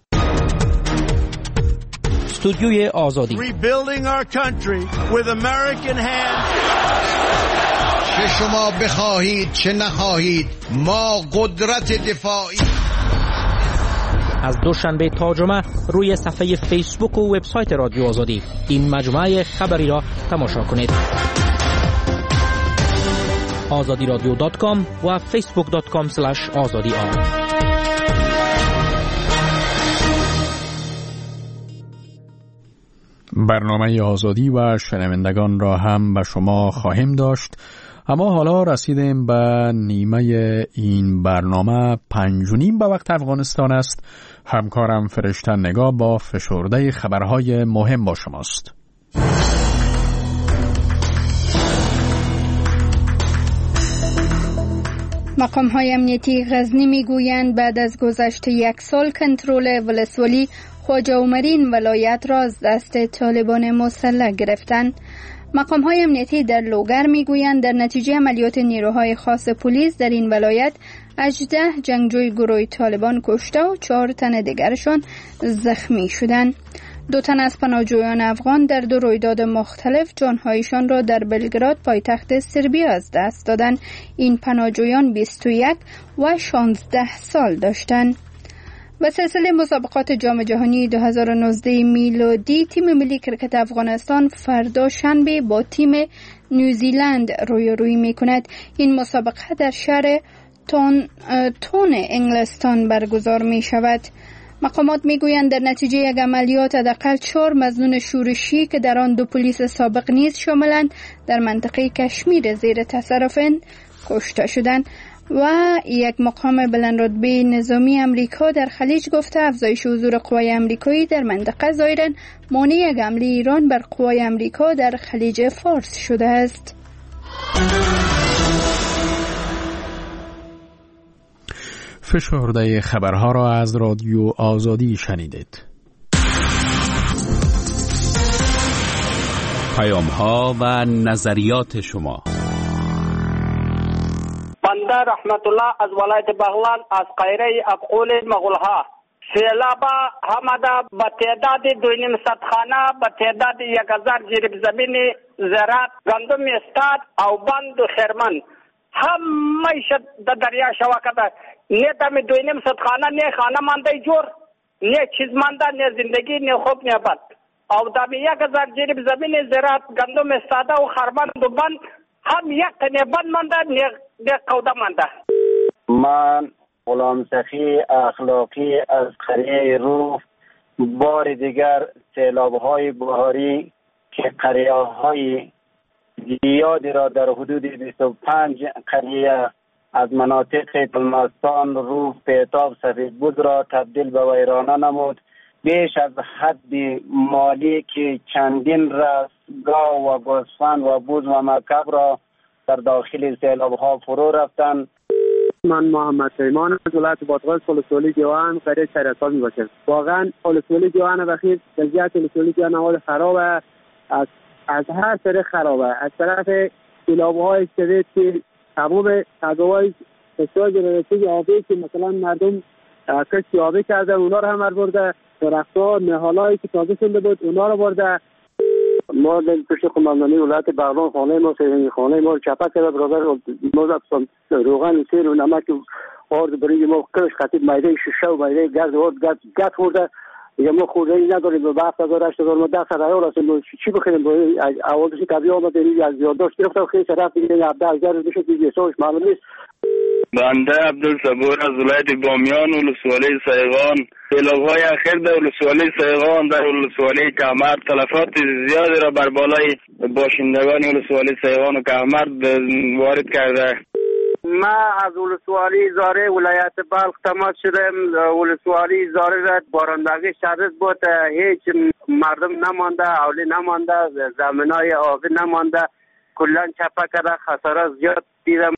استودیوی آزادی. Rebuilding our country with American hands. چه شما بخواهید چه نخواهید ما قدرت دفاعی. از دوشنبه تا جمعه روی صفحه فیسبوک و وبسایت رادیو آزادی این مجموعه خبری را تماشا کنید. azadiradio.com و facebook.com/azadi. برنامه آزادی و شنوندگان را هم به شما خواهیم داشت، اما حالا رسیدیم به نیمه این برنامه. 5:30 به وقت افغانستان است. همکارم فرشته نگاه با فشرده خبرهای مهم با شماست. مقام‌های امنیتی غزنی می‌گویند بعد از گذشت 1 سال کنترل ولسوالی خواجه عمری این ولایت را از دست طالبان مسلح گرفتند. مقام‌های امنیتی در لوگر می‌گویند در نتیجه عملیات نیروهای خاص پلیس در این ولایت 18 جنگجوی گروه طالبان کشته و 4 تن دیگرشان زخمی شدند. 2 تن از پناهجویان افغان در 2 رویداد مختلف جانهایشان را در بلگراد پایتخت سربیا از دست دادند. این پناهجویان 21 و 16 سال داشتند. به سلسله مسابقات جام جهانی 2019 میلادی تیم ملی کرکت افغانستان فردا شنبه با تیم نیوزیلند رویارویی می‌کند. این مسابقه در شهر تون انگلستان برگزار می‌شود. مقامات میگویند در نتیجه یک عملیات حداقل 4 مظنون شورشی که در آن 2 پلیس سابق نیز شاملند در منطقه کشمیر زیر تصرف کشته شدند. و یک مقام بلندرتبه نظامی امریکا در خلیج گفته افزایش حضور قوای امریکایی در منطقه ظاهراً مانع یک حمله ایران بر قوای امریکا در خلیج فارس شده است. فشرده خبرها را از رادیو آزادی شنیدید. پیام‌ها و نظریات شما. بنده رحمت الله از ولایت بغلان از قیره ابقول مغولها. سیلاب همدا به تعداد 2.5 خانه به تعداد 1000 جریب زمین زراعت گندم استاد او بند و خرمن همه شد در دریا شواکده. نه دم 2.5 خانه نه خانه مانده جور نه چیز مانده نه زندگی نه خوب نه بد او دم 1000 جریب زمین زراعت گندم استاده و خرمن و بند هم یک نه بند مانده نه قوده مانده. من غلام سخی اخلاقی از قریه روف بار دیگر سیلاب‌های بهاری که قریه‌های زیادی را در حدود 25 قریه از مناطق تلمستان، روف، پیتاب، سفیدبود را تبدیل به ویرانه نمود. بیش از حد مالی که چندین رستگاه و گوسفند و بوز و مرکب را در داخل سیلاب‌ها فرو رفتند. من محمد پیمان از ولایت بادغیس ولسوالی جوان قریه شهرستان میباشم. واقعا ولسوالی جوان بخیر وضعیت ولسوالی جوان حال خرابه، از هر طرف خرابه. از طرف سیلاب‌های شدید که تمام تقوای فشار جنراتوری آبی که مثلا مردم کشتی آبی کرده اونا رو هم برده، درخت‌ها نهالایی که تازه شده بود اونا رو برده. ما در پشت قماندانی ولایت بغلان خانه ما رو چپه کرده برابر ما روغن سیر و نمک آرد برای ما کلش خطیب مایده شیشه و مایده گرد خورده. یا ما خورده ای نداریم به 7000 8000 ما 10 ریال هستیم چی بخریم با اولش طبیعی آمده از یادداشت گرفتم خیلی طرف دیگه 10000 میشه دیگه حسابش معلوم نیست. بنده عبدالصبور از ولایت بامیان ولسوالی سیغان. سیلاب‌های اخیر در ولسوالی سیغان در ولسوالی کهمر تلفات زیادی را بر بالای باشندگان ولسوالی سیغان و کهمر وارد کرده. ما از ولسوالی زاره ولایت بلخ تماس شدم. ولسوالی زاره را بارندگی شدید بود، هیچ مردم نمانده، اولی نمانده، زمینای آبی نمانده، کلا چپه کرده، خسارات زیاد دیدم.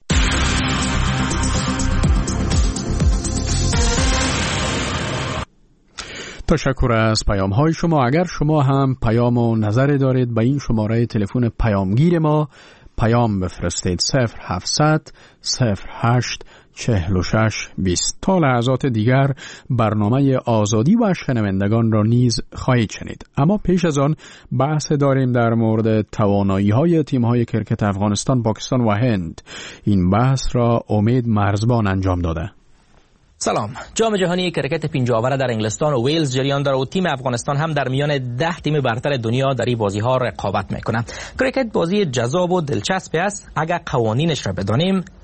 تشکر از پیام های شما. اگر شما هم پیام و نظر دارید به این شماره تلفن پیامگیر ما پیام بفرستید 0700 08 46 20. تا لحظات دیگر برنامه آزادی و شنوندگان را نیز خواهید شنید. اما پیش از آن بحث داریم در مورد توانایی های تیم های کرکت افغانستان، پاکستان و هند. این بحث را امید مرزبان انجام داده. سلام. جام جهانی کرکت 5 آوره در انگلستان و ویلز جریان داره و تیم افغانستان هم در میان 10 تیم برتر دنیا در این بازی ها رقابت میکنه. کرکت بازی جذاب و دلچسبی است اگر قوانینش را بدانیم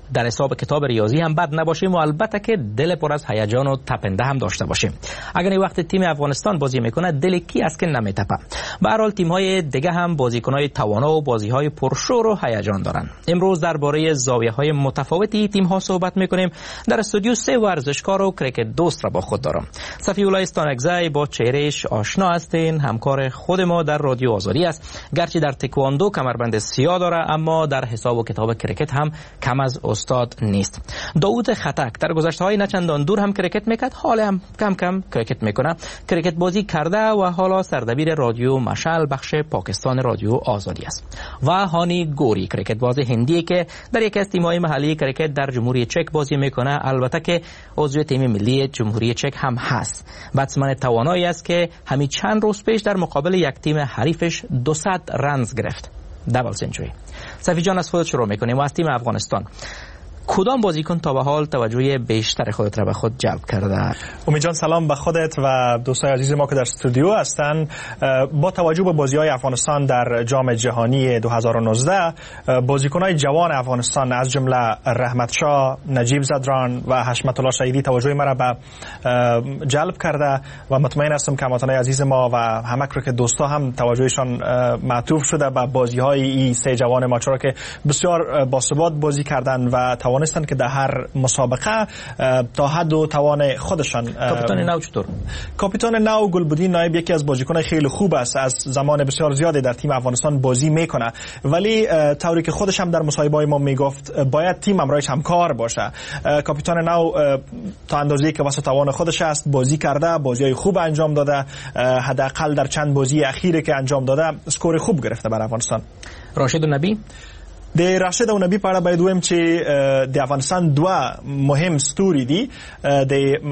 در حساب کتاب ریاضی هم بد نباشیم و البته که دل پر از هیجان و تپنده هم داشته باشیم. اگر این وقت تیم افغانستان بازی میکنه دل کی است که نمیتپه. به هر حال تیم‌های دیگه هم بازیکن‌های توانا و بازی‌های پرشور و هیجان دارن. امروز درباره زاویه‌های متفاوتی تیم‌ها صحبت میکنیم. در استودیو 3 ورزشکار و کرکت دوست را با خود دارم. صفی‌الله استانکزی با چهرهش آشنا هستین، همکار خود ما در رادیو آزادی است. گرچه در تکواندو کمربند سیاه داره اما در حساب و کتاب کرکت هم کم از استاد نیست. داوود خطک در گذشته‌های نچندان دور هم کرکت میکرد، حالا هم کم کم کرکت میکنه. کرکت بازی کرده و حالا سردبیر رادیو مشعل بخش پاکستان رادیو آزادی است. و هانی گوری کرکت باز هندی که در یکی از تیم‌های محلی کرکت در جمهوری چک بازی میکنه، البته که عضو تیم ملی جمهوری چک هم هست. بتسمن توانایی است که همین چند روز پیش در مقابل یک تیم حریفش 200 رنز گرفت. دبل سنچوری. صفی جان از خودت شروع میکنیم و از تیم افغانستان. کدام بازیکن تا به حال توجه بیشتر خودت را به خود جلب کرده؟ امید جان سلام به خودت و دوستای عزیز ما که در استودیو هستن. با توجه به بازی‌های افغانستان در جام جهانی 2019 بازیکن‌های جوان افغانستان از جمله رحمت شاه، نجیب زدران و حشمت الله شهیدی توجه مرا به جلب کرده و مطمئن هستم که هموطنان عزیز ما و همه که دوستا هم توجهشان معطوف شده به بازی‌های این سه جوان ما، چرا که بسیار باثبات بازی کردند و توانستند که در هر مسابقه تا حد و توان خودشان. کاپیتان نو چطور؟ کاپیتان نو گلبدین نایب یکی از بازیکنان خیلی خوب است، از زمان بسیار زیادی در تیم افغانستان بازی میکنه، ولی طوری که خودش هم در مصاحبه‌های ما میگفت باید تیم همراهش همکار باشه. کاپیتان نو تا اندازه‌ای که واسه توان خودش است بازی کرده، بازی‌های خوب انجام داده، حداقل در چند بازی اخیری که انجام داده اسکور خوب گرفته بر افغانستان. راشد نبی د راشد او نبی په اړه باید ویم چې د افغانستان دوه مهم ستوري دي. د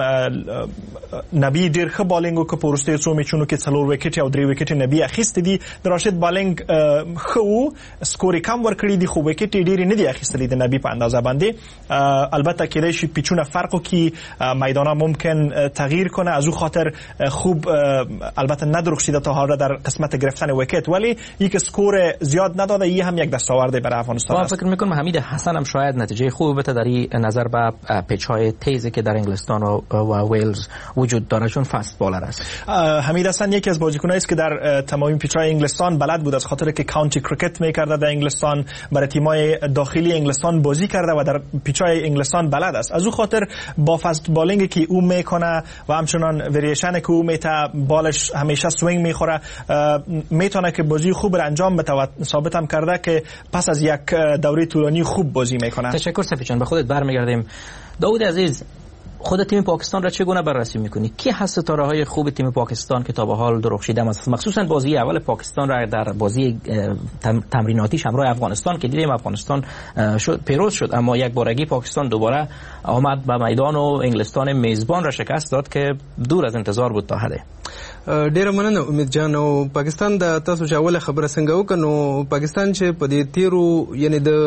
نبی ډیر ښه بالینګ وکړ په وروستیو څو میچونو کې 4 وکټ او 3 وکټ نبی اخیستې دي. د راشد بالینګ ښه وو، سکور کم ورکړي دي خو وکټ ډیر نه دي اخیستلي د نبی په اندازه باندې. البته کېدای شي پیچونه فرق وکړي، میدانها ممکن تغییر کنه، از او خاطر خوب البته ندرخشیده تا حالا در قسمت گرفتن وکت، ولی یک سکور زیاد نداده. این هم یک دستاورد برای افغانستان است. فکر میکنم حمید حسن هم شاید نتیجه خوبی بده در این نظر به پیچ‌های تیزی که در انگلستان و ویلز وجود داره، چون فست بالر است. حمید حسن یکی از بازیکنایی است که در تمام پیچ‌های انگلستان بلد بود، از خاطر که کانتی کریکت می‌کرده در انگلستان، برای تیم‌های داخلی انگلستان بازی کرده و در پیچ‌های انگلستان بلد است. از او خاطر با فست بالینگی که او میکنه و همچنان وریشن که او میته، بالش همیشه سوینگ میخوره، میتونه که بازی خوب را انجام بده و ثابت هم کرده که پس از یک دوره طولانی خوب بازی میکنه. تشکر صفی جان. به خودت برمیگردیم. داوود عزیز، خود تیم پاکستان را چگونه بررسی میکنی؟ کی هست ستاره‌های خوب تیم پاکستان که تا به حال درخشیده است، مخصوصا بازی اول پاکستان را در بازی تمریناتیش همراه افغانستان که دیدیم افغانستان پیروز شد، اما یک بارگی پاکستان دوباره آمد به میدان و انگلستان میزبان را شکست داد که دور از انتظار بود تا حد. ډیره مننه امید جان. او پاکستان د تاسو چې اوله خبره څنګه وکړو، پاکستان چې په دې تیرو یعنی د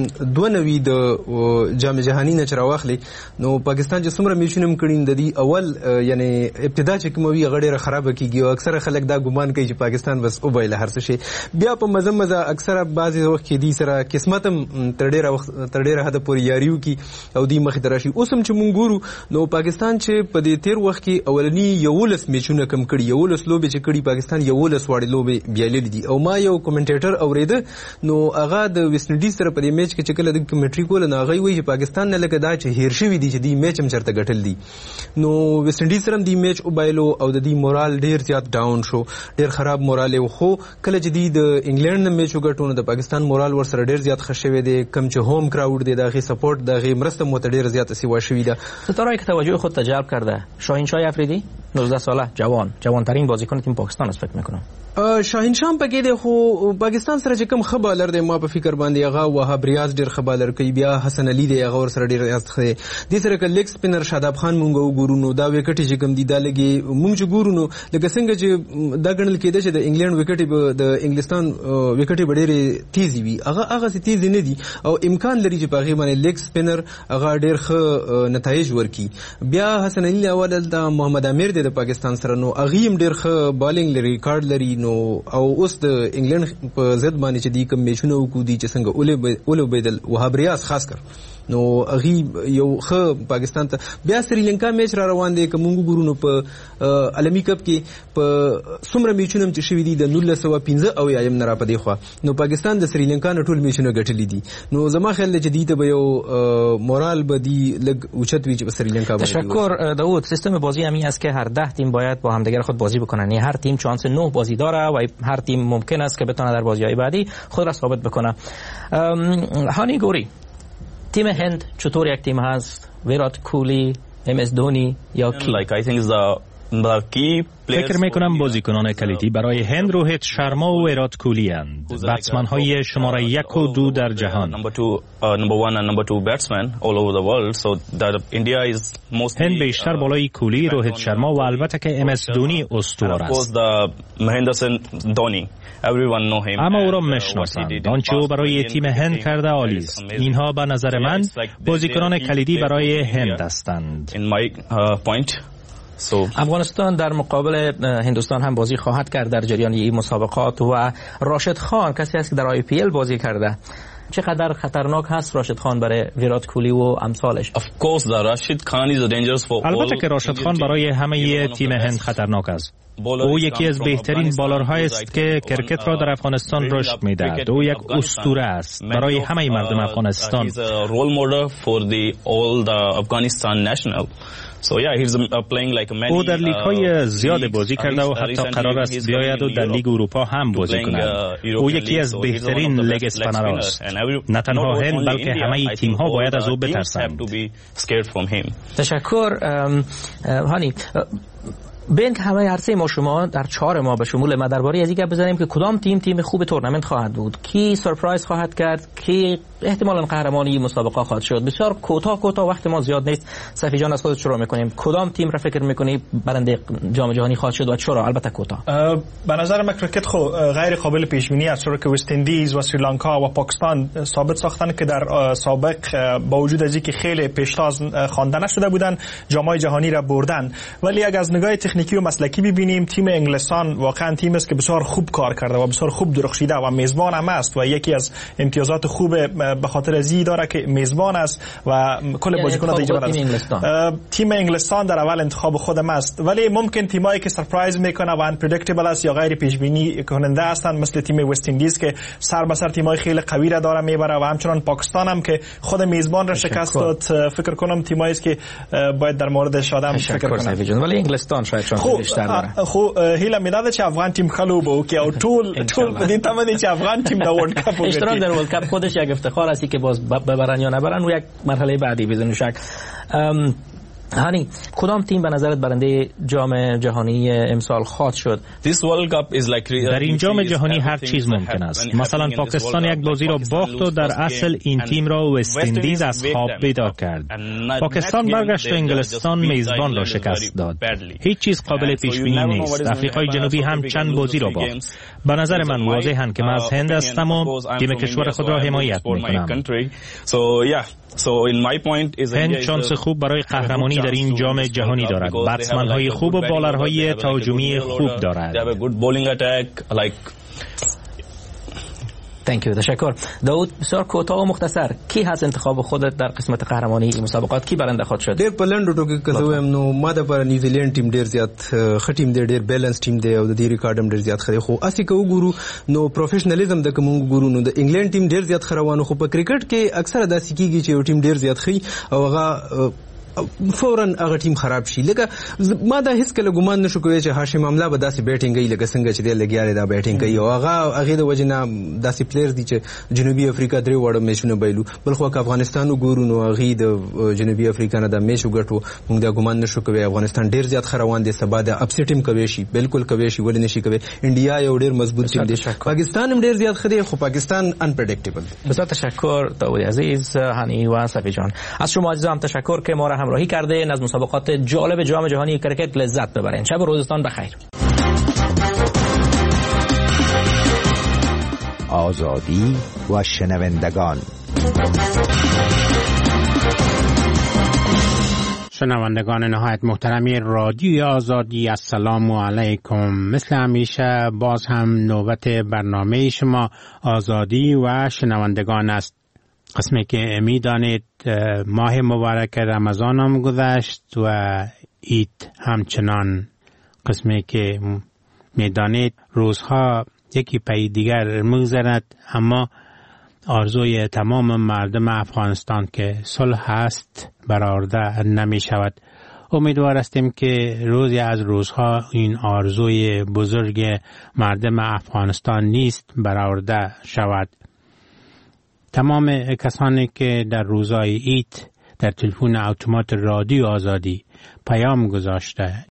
92 د جام جهانی نه چرواخلی، نو پاکستان چې څومره میچونه کړي د دې اول یعنی ابتدا چې کوموي غړي خراب کیږي او اکثر خلک دا ګمان کوي چې پاکستان بس او بایله هر څه شي، بیا په مزه اکثر بعضی وخت کې دي سره قسمتم تر ډیره حد پورې یاریو کی او دې مخ درشي. اوسم چې مونږ ګورو نو پاکستان چې په دې تیر وخت کې اولنی 11 میچونه کم کړي، 11 لوبې چې کړي پاکستان 11 وړي لوبې بیالې دي. او ما یو کومنټیټر اوریده نو هغه د ویسټ انډیز سره په دې میچ کې چې کله د کمنټري کول نه هغه وایي چې پاکستان نه لکه دا چې هیر شوی دي چې دې میچ هم چرته ګټل دي. نو ویسټ انډیز سره دې میچ او بایلو او د دې مورال ډیر زیات ډاون شو، ډیر خراب مورال او خو کله چې دې د انګلند نه میچ وګټونه د پاکستان مورال ور سره ډیر زیات خښوي دي، کم چې هوم کراود دی دغه سپورټ دغه مرسته مو ته ډیر زیات سیوا شوی ده. ستاره که توجه خود تجربه کرده شاهین شاه افریدی 19 ساله جوانترین بازیکن تیم پاکستان است فکر میکنم. شاهین شاه پکې دی خو پاکستان سره چې کوم ښه بالر دی ما په فکر باندې هغه وهاب ریاض ډیر ښه بالر کوي، بیا حسن علي دی هغه ور سره ډیر زیات ښه دی. د سره کله لیګ سپینر شاداب خان مونږ وګورو نو دا وکټ چې کوم دی دا لګي مونږ چې ګورو نو لکه څنګه چې دا ګڼل کېده چې د انګلند وکټ د انګلستان وکټ ډېرې تیزی وي، هغه سي تیز نه دي او امکان لري چې په هغه باندې لیګ سپینر هغه ډیر ښه نتایج ورکي. بیا حسن علي اول د محمد امیر د پاکستان سره نو هغه هم ډیر ښه بالینګ لري، ریکارډ لري. نو او اوس د انګلند په ضد باندې چې دی کوم میچونه وکړي چې څنګه اولو بدل وهاب ریاض خاص کر نو اغي یو خ پاکستان ته بیا سریلانکا میچ را روان دی کومو ګورو نو په عالمی کپ کې په سمره میچونم چې شوی دی د 1915 او یم نه را پدې خو نو پاکستان د سریلانکا نه ټول میچونه ګټلې دي نو زما خیال دی چې دی ته به یو مورال بدی لګ اوچت وی چې سریلانکا باندې. تشکر داوود. سیستم بازی همین است که هر 10 تیم باید با همدیگر خود بازی بکنن، یعنی هر تیم شانس 9 بازی داره و هر تیم ممکن است که بتونه در بازی‌های بعدی خود را ثابت بکنه. هانی گوری، تیم هند چطور یک تیم هست؟ ویرات کوهلی، MS دونی یا کی؟ فکر میکنم بازیکنان کلیدی برای هند روهیت شرما و ویرات کوهلی اند، بتسمن های شماره 1 و 2 در جهان. هند بیشتر بالای کوهلی، روهیت شرما و البته که MS دونی استوار است. اما او را میشناسند. آنچه او برای تیم هند کرده عالی است. اینها به نظر من بازیکنان کلیدی برای هند هستند. افغانستان در مقابل هندوستان هم بازی خواهد کرد در جریان این مسابقات و راشد خان کسی است که در IPL بازی کرده. چقدر خطرناک هست راشد خان برای ویرات کوهلی و امثالش؟ البته که راشد خان برای همه تیم هند خطرناک است. او یکی از بهترین بالرهایی است که کرکت را در افغانستان رشد می‌دهد. او یک اسطوره است برای همه مردم افغانستان. او در لیگ‌های زیاد بازی کرده و حتی قرار است بیاید و در لیگ اروپا هم بازی کند. او یکی از بهترین لیگ اسپانر است. نه تنها هند بلکه همه تیم‌ها باید از او بترسند. تشکر هانی. بین که همه عرصه ما شما در 4 ماه به شمول ما درباره از این گپ بزنیم که کدام تیم خوب تورنمنت خواهد بود، کی سورپرایز خواهد کرد، کی احتمالاً قهرمانی مسابقه خواهد شد. بسیار کوتاه وقت ما زیاد نیست. صفی جان از خودت شروع می‌کنیم. کدام تیم را فکر می‌کنی برنده جام جهانی خواهد شد و چرا؟ البته کوتاه. به نظر من کرکت غیر قابل پیش بینی است، چون که وست اندیز و سریلانکا و پاکستان ثابت ساختن که در سابق با وجود از اینکه خیلی پیشتاز خوانده نشده بودن جام‌های جهانی را بردن. ولی اگر از نگاه تکنیکی و مسلکی ببینیم تیم انگلستان واقعا تیم است که بسیار خوب کار کرده و بسیار خوب درخشیده و میزبان هم است و یکی از امتیازات خوب به خاطر ازی داره که میزبان است و کل بازیکن‌ها دیگه تیم انگلستان در اول انتخاب خودم است. ولی ممکن تیمایی که سرپرایز میکنه و انپردیکتبل است یا غیر پیش بینی کننده هستند مثل تیم وست اندیز که سر به سر تیمای خیلی قوی را داره میبره و همچنان پاکستان هم که خود میزبان را شکست داد. فکر کنم تیمایی است که باید در موردش آدم فکر کنه. ولی انگلستان شاید شانس بیشتر داره. خو هیله میداده چې افغان تیم خلو به که او ټول بدین تمنی چې افغان تیم د ورلد کپ وګټي. اشتراک در ورلد کپ خودش یک افتخار است که باز ببرن یا نبرن و یک مرحله بعدی بدون شک. هانی کدام تیم به نظرت برنده جام جهانی امسال خواهد شد؟ در این جام جهانی هر چیز ممکن است. مثلا پاکستان یک بازی را باخت و در اصل این تیم را وست اندیز از خواب بیدار کرد. پاکستان برگشت و انگلستان میزبان را شکست داد. هیچ چیز قابل پیش بینی نیست. آفریقای جنوبی هم چند بازی را باخت. به نظر من واضحاً که من از هند هستم و تیم کشور خود را حمایت میکنم. هند شانس خوب برای قهرمانی در این جام جهانی دارد. بتسمن‌های خوب و بالرهای تهاجمی خوب دارد. تشکر. داود بسیار کوتاه و مختصر کی هست انتخاب خودت در قسمت قهرمانی این مسابقات؟ کی برنده خواهد شد؟ ډېر پلند ټوکی کزویم نو ماده پر نیوزیلند ټیم ډېر زیات خټیم دی، ډېر بیلانس ټیم دی او د دې ریکارډم ډېر زیات خري خو اسی کو ګورو نو پروفیشنالیزم د کوم ګورو نو د انګلند ټیم ډېر زیات خروانو خو په کرکټ کې اکثره داسې کیږي چې یو ټیم ډېر زیات خي او هغه فوراً هغه ټیم خراب شي. لکه ما دا هیڅ کله ګمان نشو کوي چې هاشم املا به داسې بیټینګ کوي لکه څنګه چې دی لګیاله دا بیټینګ کوي او هغه د وجنه داسې پلیئرز دي چې جنوبي افریقا درې وړ میچونه بایلو بل خو افغانستان وګورو نو هغه د جنوبي افریقا نه د میچ وګټو موږ دا ګمان نشو کوي افغانستان ډیر زیات خروان دي سبا د اپسیټیم کوي شي بالکل کوي شي ولې نشي کوي. انډیا یو ډیر مضبوط ټیم دی، پاکستان هم ډیر زیات خدي خو پاکستان انپریډکټیبل. بسیار تشکر داوود عزیز، هانی و صفی جان. از شما عزیزان تشکر که ما را همراهی کردین. از مسابقات جالب جام جهانی کرکت لذت ببرین. شب و روزتان بخیر. آزادی و شنوندگان. شنوندگان نهایت محترمی رادیوی آزادی، السلام علیکم. مثل همیشه باز هم نوبت برنامه شما آزادی و شنوندگان است. قسمی که میدانید ماه مبارک رمضان هم گذشت و عید همچنان. قسمی که میدانید روزها یکی پی دیگر میگذرد، اما آرزوی تمام مردم افغانستان که صلح است برآورده نمی شود. امیدوار هستیم که روزی از روزها این آرزوی بزرگ مردم افغانستان نیست برآورده شود. تمام کسانی که در روزهای عید در تلفن اتومات رادیو آزادی پیام گذاشته